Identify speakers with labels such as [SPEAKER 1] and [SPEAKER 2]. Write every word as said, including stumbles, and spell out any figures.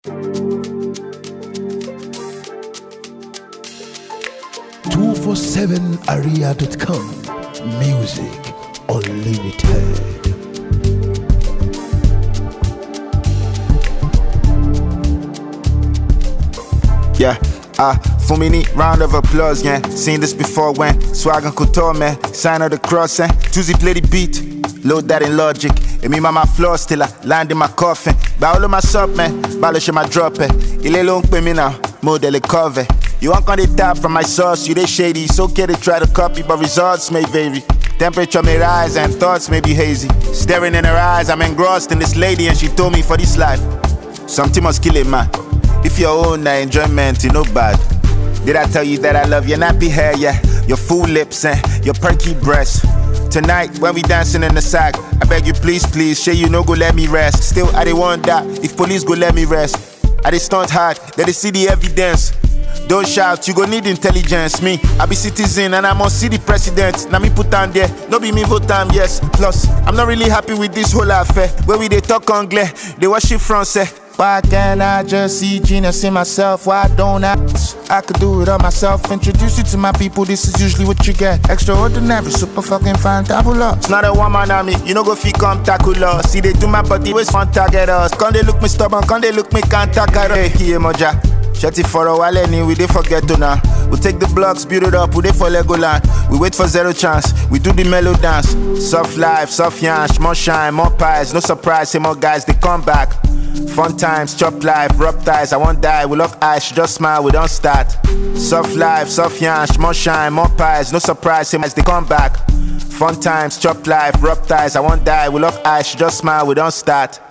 [SPEAKER 1] two forty-seven area dot com. Music Unlimited.
[SPEAKER 2] Yeah, ah, for me, neat round of applause, yeah. Seen this before when Swag and Couture, man. Sign of the cross, eh. Tuesday play the beat, load that in Logic. And me, my floor still, I land in my coffin. But all of my sub, man, balish my drop, eh. Il long pay me now, model it cover. You want on the top from my sauce, you they shady. It's okay to try to copy, but results may vary. Temperature may rise and thoughts may be hazy. Staring in her eyes, I'm engrossed in this lady and she told me for this life, something must kill it, man. If your own uh, enjoyment, you know bad. Did I tell you that I love your nappy hair, yeah? Your full lips and your perky breasts. Tonight, when we dancing in the sack, I beg you please, please, say you no go let me rest. Still, I dey want that, if police go let me rest. I dey stunt hard, they dey see the evidence. Don't shout, you go need intelligence. Me, I be citizen and I must see the president. Now me put on there, no be me vote time, yes. Plus, I'm not really happy with this whole affair. Where we they talk anglais, they worship Francais. Why can't I just see genius in myself? Why don't I? I could do it all myself. Introduce you to my people, this is usually what you get. Extraordinary, super fucking fantabulous. It's not a woman on me, you know go fi come tackle us. See they do my body, always fun target us. Can they look me stubborn, can they look me can't tackle. Hey, here moja. Shut it for a while and we dey forget to now. We take the blocks, build it up, we dey for Legoland. We wait for zero chance, we do the mellow dance. Soft life, soft yansh, more shine, more pies. No surprise, say more guys, they come back. Fun times, chop life, rub ties, I won't die, we lock eyes, she just smile, we don't start. Soft life, soft yansh, more shine, more pies. No surprise, say as they come back. Fun times, chop life, rub ties, I won't die, we lock eyes, she just smile, we don't start.